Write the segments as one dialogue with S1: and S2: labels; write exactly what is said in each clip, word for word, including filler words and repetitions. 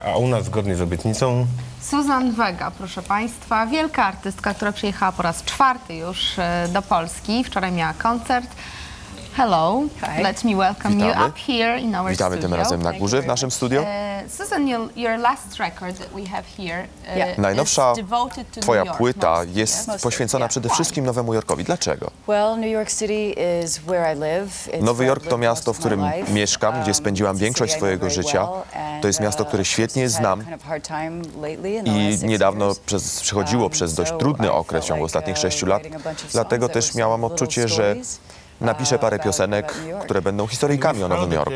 S1: A u nas zgodnie z obietnicą
S2: Suzanne Vega, proszę Państwa, wielka artystka, która przyjechała po raz czwarty już e, do Polski. Wczoraj miała koncert. Hello,
S3: Hi.
S2: let me welcome
S4: Witamy.
S2: you up here in our
S4: Witamy
S2: studio.
S4: tym razem na górze w naszym studio.
S2: E, Susan, your, your last record that we have here e,
S3: Yeah.
S4: Najnowsza
S2: is devoted to
S4: Twoja
S2: New York
S4: płyta
S2: mostly,
S4: jest
S2: yes?
S4: poświęcona
S3: yeah.
S4: przede wszystkim Nowemu Jorkowi. Dlaczego?
S3: Well, New York City is where I live. It's
S4: Nowy
S3: where
S4: Jork
S3: I've
S4: to
S3: lived
S4: miasto,
S3: most
S4: w
S3: of my
S4: którym
S3: life.
S4: mieszkam, gdzie
S3: Um,
S4: spędziłam
S3: it's a
S4: większość
S3: city I know
S4: swojego
S3: very
S4: życia.
S3: well and,
S4: To jest miasto, które
S3: uh,
S4: świetnie
S3: it's had
S4: znam
S3: kind of hard time lately in the
S4: i
S3: last six
S4: niedawno
S3: years.
S4: przez, przechodziło
S3: Um,
S4: przez dość
S3: so
S4: trudny
S3: I
S4: okres w
S3: felt
S4: ciągu
S3: like,
S4: ostatnich
S3: uh,
S4: sześciu lat.
S3: writing a bunch of songs
S4: Dlatego
S3: that
S4: też
S3: were
S4: miałam
S3: little
S4: odczucie, że
S3: stories,
S4: napiszę
S3: uh,
S4: parę
S3: about-
S4: piosenek,
S3: about New York.
S4: które będą historyjkami o Nowym Jorku.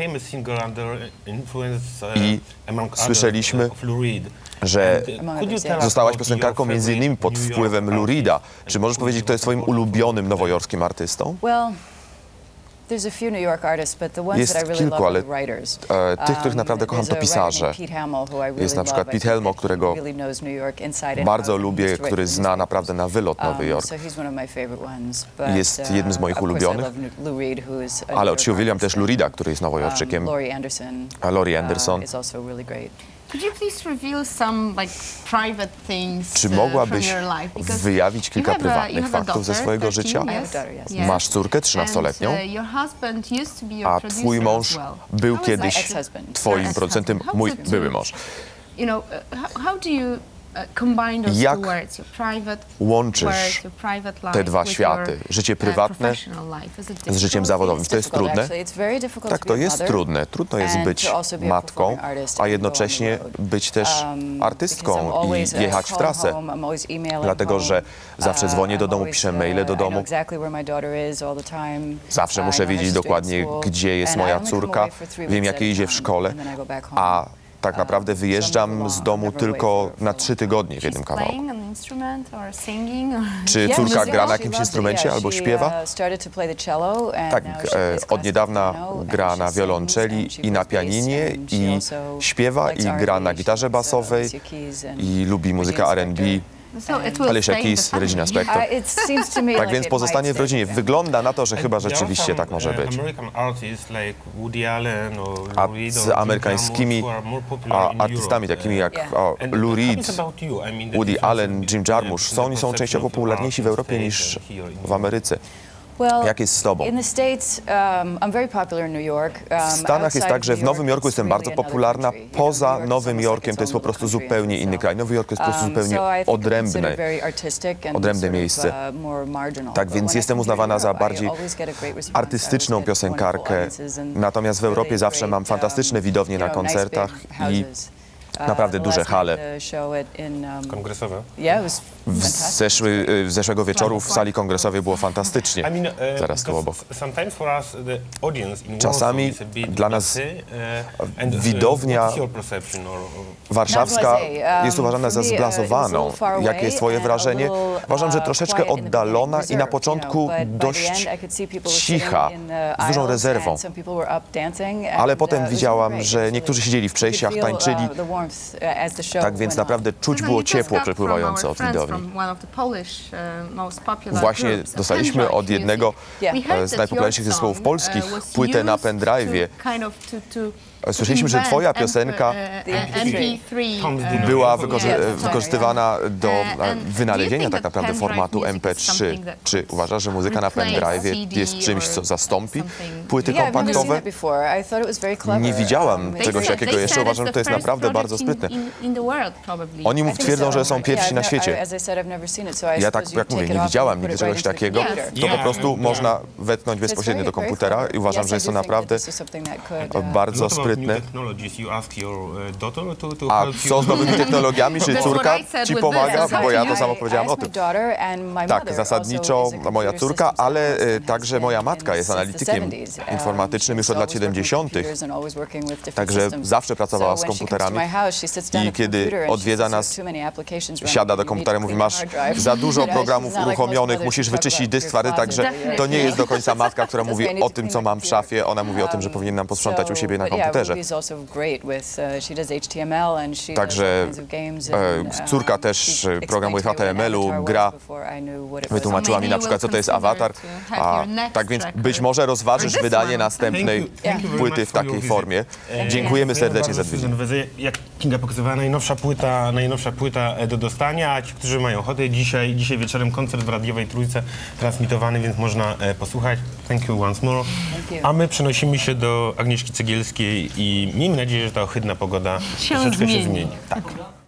S1: I
S4: słyszeliśmy, że zostałaś piosenkarką między innymi pod wpływem Lou Reeda. Czy możesz powiedzieć, kto jest twoim ulubionym nowojorskim artystą?
S3: Well, there's a few New York artists, but the ones
S4: Jest
S3: that I really
S4: kilku,
S3: love
S4: ale
S3: are the writers.
S4: e, tych, których naprawdę kocham,
S3: there's
S4: to
S3: a writer
S4: pisarze.
S3: named Pete Hamill, who I really
S4: Jest na przykład
S3: love. I
S4: Pete
S3: think
S4: Hamill,
S3: that he
S4: którego
S3: really knows New York inside and
S4: bardzo
S3: out, and
S4: lubię,
S3: he's written
S4: który
S3: these
S4: zna
S3: great
S4: naprawdę na wylot Nowy
S3: Um,
S4: Jork.
S3: so he's one of my favorite ones, but,
S4: Jest
S3: uh,
S4: jednym z moich
S3: of course I
S4: ulubionych.
S3: love Lou Reed, who is a
S4: Ale
S3: New York
S4: oczywiście uwielbiam
S3: artist,
S4: też Lou Reeda,
S3: and,
S4: który jest
S3: um,
S4: nowojorczykiem.
S3: Laurie Anderson,
S4: A Laurie
S3: uh,
S4: Anderson.
S3: is also really great.
S2: Could you please reveal some like private things
S4: Czy
S2: uh,
S4: mogłabyś
S2: from your life? Because
S4: wyjawić
S2: you
S4: kilka
S2: have a- you
S4: prywatnych
S2: have a
S4: faktów ze
S2: daughter,
S4: swojego
S2: thirteen,
S4: życia?
S3: I have a
S2: yes?
S3: daughter, yes.
S2: Yes.
S4: Masz córkę trzynastoletnią,
S2: And, uh, your husband used to be your
S4: a
S2: producer
S4: twój mąż
S2: as well.
S4: był
S2: How is
S4: kiedyś
S3: My ex-husband.
S4: twoim
S2: Ex-husband.
S4: producentem,
S2: How
S4: mój
S2: is it to-
S4: były mąż.
S2: You know, uh, how, how do you uh, combine those
S4: Jak
S2: two words, your private
S4: łączysz
S2: words, your private life
S4: te dwa
S2: with
S4: światy,
S2: your,
S4: życie
S2: uh,
S4: prywatne
S2: professional life? Is it
S4: z życiem
S2: difficult?
S4: zawodowym?
S3: It's
S4: To jest
S3: difficult,
S4: trudne?
S3: actually. It's very difficult
S4: Tak,
S3: to
S4: to
S3: be a
S4: jest
S3: mother
S4: trudne. Trudno jest
S3: and
S4: być
S3: to also be a
S4: matką,
S3: performing artist
S4: a
S3: and
S4: jednocześnie
S3: go on the road.
S4: być też
S3: Um, because I'm
S4: artystką
S3: always,
S4: i
S3: uh,
S4: jechać w
S3: call
S4: trasę.
S3: home, I'm always emailing
S4: Dlatego,
S3: home.
S4: że zawsze
S3: Uh,
S4: dzwonię do
S3: I'm
S4: domu,
S3: always,
S4: piszę
S3: uh,
S4: maile do
S3: I know
S4: domu.
S3: exactly where my daughter is all the time.
S4: Zawsze
S3: Uh,
S4: muszę
S3: I know how
S4: wiedzieć
S3: she's doing
S4: dokładnie,
S3: at school.
S4: gdzie jest
S3: And
S4: moja
S3: I only come
S4: córka,
S3: away for three
S4: wiem,
S3: weeks
S4: jakie
S3: at a
S4: idzie w
S3: time,
S4: szkole,
S3: and then I go back home.
S4: a tak naprawdę
S3: Um, so
S4: wyjeżdżam
S3: never
S4: z
S3: long,
S4: domu
S3: never
S4: tylko
S3: away for-
S4: na
S3: for
S4: trzy tygodnie w jednym
S2: She's
S4: kawałku.
S2: playing an instrument or singing? Or...
S4: Czy
S3: Yeah,
S4: córka
S3: she's-
S4: gra na
S3: she
S4: jakimś
S3: loves it,
S4: instrumencie
S3: yeah.
S4: albo
S3: She,
S4: śpiewa?
S3: uh, started to play the cello, and
S4: Tak,
S3: now she
S4: e,
S3: plays
S4: od
S3: classical
S4: niedawna
S3: piano, and
S4: gra
S3: she
S4: na
S3: sings,
S4: wiolonczeli
S3: and she
S4: i na
S3: plays bass,
S4: pianinie
S3: and she
S4: i
S3: also
S4: śpiewa
S3: likes
S4: i
S3: R and
S4: gra
S3: B.
S4: na gitarze
S3: She likes, uh,
S4: basowej
S3: Alicia Keys and
S4: i lubi muzykę
S3: Regina
S4: R and B.
S3: Spektor.
S2: So it will
S4: Alicia
S2: stay in the
S4: Keys,
S2: family.
S4: Regina Spektor.
S3: Uh, it seems to me
S4: Tak
S3: like
S4: więc
S3: it
S4: pozostanie
S3: might
S4: w rodzinie.
S3: stay.
S4: Wygląda na to, że chyba rzeczywiście tak może być. A z amerykańskimi a, artystami takimi jak
S3: Yeah.
S4: o, Lou Reed,
S1: Woody
S4: Woody Allen, Jim Jarmusch, są, oni są częściowo popularniejsi w Europie niż w Ameryce.
S3: Well,
S4: Jak jest z tobą?
S3: in the States, um, I'm very popular in New York. Um,
S4: W Stanach jest
S3: outside
S4: tak,
S3: of
S4: że
S3: New
S4: w Nowym
S3: York,
S4: Jorku
S3: it's
S4: jestem
S3: really
S4: bardzo
S3: another
S4: popularna.
S3: country. You know,
S4: Poza
S3: New York is
S4: Nowym
S3: almost like
S4: Jorkiem
S3: its
S4: to jest
S3: own
S4: po prostu
S3: little country
S4: zupełnie
S3: in
S4: inny
S3: itself.
S4: kraj. Nowy Jork to jest po prostu
S3: Um,
S4: zupełnie
S3: so I think I'm
S4: odrębne.
S3: considered very artistic and
S4: odrębne
S3: sort of,
S4: miejsce.
S3: uh, more marginal.
S4: Tak
S3: But
S4: więc
S3: when I
S4: jestem
S3: come to
S4: uznawana za
S3: Europe, I
S4: bardziej
S3: always get a great response. I
S4: artystyczną
S3: always get
S4: piosenkarkę.
S3: wonderful audiences and
S4: Natomiast w
S3: really
S4: Europie zawsze mam
S3: great,
S4: fantastyczne
S3: um,
S4: widownie
S3: you
S4: na
S3: know, nice
S4: koncertach
S3: big
S4: i
S3: houses. Uh,
S4: naprawdę
S3: the
S4: duże
S3: last
S4: hale.
S3: night, the show at- in, um,
S1: Kongresowe.
S3: yeah, it was
S4: W
S3: fantastic.
S4: zeszły, y, zeszłego wieczoru w sali kongresowej było fantastycznie.
S1: I mean, uh,
S4: Zaraz tu obok.
S1: because sometimes for us the audience in
S4: Czasami
S1: Warsaw is a bit
S4: dla nas
S1: blasé, uh, and, uh,
S4: widownia
S1: what is your perception or, or
S4: warszawska
S3: Um,
S4: jest uważana za
S3: for me, uh,
S4: zblazowaną.
S3: it's a little far
S4: Jakie jest twoje
S3: away
S4: wrażenie?
S3: and a little,
S4: Uważam, że
S3: uh,
S4: troszeczkę
S3: quiet in the
S4: oddalona
S3: beginning,
S4: i na
S3: reserved,
S4: początku
S3: you know, but by the
S4: dość
S3: end I could see people were
S4: cicha,
S3: sitting in the
S4: z dużą
S3: aisles
S4: rezerwą.
S3: and some people were up dancing and,
S4: Ale
S3: uh,
S4: potem
S3: it was
S4: widziałam,
S3: great.
S4: że
S3: It was
S4: niektórzy
S3: really-
S4: siedzieli w
S3: you
S4: przejściach,
S3: could feel, uh,
S4: tańczyli.
S3: the warmth, uh, as the show
S4: Tak więc
S3: went on.
S4: naprawdę czuć
S2: Susan,
S4: było
S2: you just
S4: ciepło
S2: got from
S4: przepływające
S2: our
S4: od
S2: friends
S4: widowni.
S2: from one of the Polish, uh, most popular
S4: Właśnie
S2: groups,
S4: dostaliśmy
S2: Pendrive
S4: od jednego
S2: Music.
S3: Yeah.
S2: We heard
S4: e, z
S2: that
S4: najpopularniejszych
S2: your
S4: zespołów
S2: song,
S4: polskich
S2: uh, was
S4: płytę na
S2: used
S4: pendrive'ie.
S2: to kind of to- to
S4: Słyszeliśmy, że twoja
S2: invent
S4: piosenka
S2: M P-
S3: The
S2: M P three,
S1: Tom's
S2: uh,
S1: Dinner.
S4: była
S1: Yeah,
S4: wykorzy-
S3: yeah,
S4: wykorzystywana do
S2: Uh,
S4: e,
S2: and do
S4: wynalezienia
S2: you think
S4: tak
S2: that
S4: naprawdę
S2: pendrive
S4: formatu
S2: music
S4: M P
S2: is
S4: trzy.
S2: something that
S4: Czy
S2: could
S4: uważasz, że muzyka na
S2: replace
S4: pendrive'ie
S2: C D
S4: jest czymś, co
S2: or
S4: zastąpi
S2: something?
S4: płyty
S3: Yeah, I've never seen
S4: kompaktowe?
S3: that before. I thought it was very clever.
S4: Nie widziałam
S3: Um,
S4: czegoś
S3: it's-
S4: takiego
S2: They
S4: jeszcze.
S2: said
S4: Uważam,
S2: it's
S4: że to
S2: the
S4: jest
S2: first
S4: naprawdę
S2: product
S4: bardzo
S2: in-
S4: sprytne.
S2: in- in the world, probably.
S4: Oni
S3: I
S4: mów
S3: think
S4: twierdzą,
S3: so.
S4: że są
S3: Yeah,
S4: pierwsi
S3: I've
S4: na
S3: ne-
S4: świecie.
S3: I- As I said, I've never seen it, so I
S4: Ja
S3: suppose
S4: tak
S3: you
S4: jak mówię,
S3: take it
S4: nie
S3: off
S4: widziałam
S3: and put
S4: nigdy
S3: it
S4: czegoś
S3: right into the
S4: takiego.
S3: computer.
S4: To po
S1: Yeah,
S4: prostu
S1: yeah.
S4: można wetknąć
S3: It's
S4: bezpośrednio
S3: very,
S4: do
S3: very
S4: komputera
S3: clever.
S4: i uważam,
S3: Yes,
S4: że
S3: I
S4: jest to
S3: do think that
S4: naprawdę
S3: this is something that could, uh,
S4: bardzo
S1: What about new
S4: sprytne.
S1: technologies? You ask your uh, daughter to, to
S4: A
S1: help
S4: co
S1: you?
S4: z nowymi technologiami? Czy
S2: That's
S4: córka
S2: what I said
S4: ci
S2: with
S4: pomaga?
S2: this.
S4: Bo ja to
S3: I-
S4: samo
S3: I
S4: powiedziałam o
S3: asked
S4: tym.
S3: my daughter and my
S4: Tak,
S3: mother
S4: zasadniczo
S3: also is a
S4: moja
S3: computer
S4: córka,
S3: systems
S4: ale
S3: analyst
S4: e,
S3: and has
S4: także
S3: been
S4: moja
S3: in
S4: matka jest
S3: since the
S4: analitykiem
S3: seventies. Um,
S4: informatycznym już
S3: she's
S4: od lat
S3: always worked with
S4: siedemdziesiątych.
S3: computers and always working with different
S4: Także
S3: systems.
S4: zawsze pracowała
S3: So
S4: z
S3: when she comes to
S4: komputerami.
S3: my house, she sits down
S4: I
S3: at the
S4: kiedy
S3: computer and she
S4: odwiedza
S3: says,
S4: nas,
S3: "There are too many applications running.
S4: siada do
S3: You need
S4: komputera i
S3: to
S4: mówi,
S3: clean
S4: masz
S3: the hard drive."
S4: za dużo
S3: You know,
S4: programów
S3: she's not like most
S4: uruchomionych,
S3: mothers
S4: musisz
S3: who talk
S4: wyczyścić
S3: about
S4: dysk
S3: your
S4: twardy,
S3: closet
S4: także
S3: or your-
S4: to nie jest do końca matka, która
S3: Just
S4: mówi
S3: I need
S4: o
S3: to
S4: tym,
S3: clean
S4: co
S3: the
S4: mam w
S3: computer.
S4: szafie. Ona mówi o tym, że
S3: Um,
S4: powinnam posprzątać u siebie na
S3: so, but yeah,
S4: komputerze.
S3: Ruby's also great with, uh, she does H T M L and she
S4: Także
S3: does all kinds of games and,
S4: e, córka
S3: um,
S4: też
S3: she
S4: e, programuje w
S3: explained to me what
S4: H T M L-u,
S3: an avatar
S4: gra.
S3: was before I knew what it was.
S4: Wytłumaczyła mi na przykład, co to jest awatar. A, tak więc być może rozważysz
S2: This
S4: wydanie
S2: one.
S4: następnej
S1: Thank you- thank you very
S4: płyty
S1: much
S4: w
S1: for your
S4: takiej
S1: visit.
S4: formie.
S1: E,
S4: Dziękujemy
S1: dziękuję
S4: serdecznie za
S1: bardzo,
S4: odwiedziny.
S1: Susan Weze. Jak Kinga pokazywała, najnowsza płyta, najnowsza płyta e, do dostania, a ci, którzy mają ochotę, dzisiaj, dzisiaj wieczorem koncert w Radiowej Trójce transmitowany, więc można e, posłuchać. Thank you once more.
S3: Thank you.
S1: A my przenosimy się do Agnieszki Cegielskiej i miejmy nadzieję, że ta ohydna pogoda
S2: Się
S1: troszeczkę się
S2: zmieni.
S1: zmieni. Tak.